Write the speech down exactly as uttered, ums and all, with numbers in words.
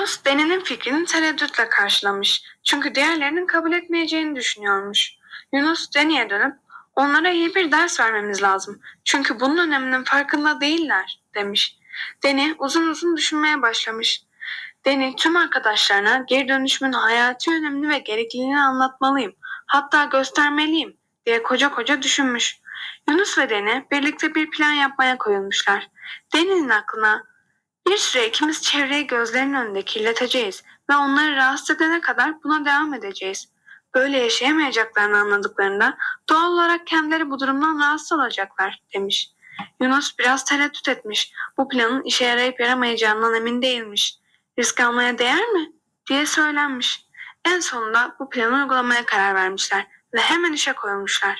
Yunus Deni'nin fikrini tereddütle karşılamış. Çünkü diğerlerinin kabul etmeyeceğini düşünüyormuş. Yunus Deni'ye dönüp onlara iyi bir ders vermemiz lazım. Çünkü bunun öneminin farkında değiller demiş. Deni uzun uzun düşünmeye başlamış. Deni tüm arkadaşlarına geri dönüşümün hayati önemini ve gerekliliğini anlatmalıyım. Hatta göstermeliyim diye koca koca düşünmüş. Yunus ve Deni birlikte bir plan yapmaya koyulmuşlar. Deni'nin aklına bir süre ikimiz çevreyi gözlerinin önünde kirleteceğiz ve onları rahatsız edene kadar buna devam edeceğiz. Böyle yaşayamayacaklarını anladıklarında doğal olarak kendileri bu durumdan rahatsız olacaklar demiş. Yunus biraz tereddüt etmiş. Bu planın işe yarayıp yaramayacağından emin değilmiş. Risk almaya değer mi diye söylenmiş. En sonunda bu planı uygulamaya karar vermişler ve hemen işe koyulmuşlar.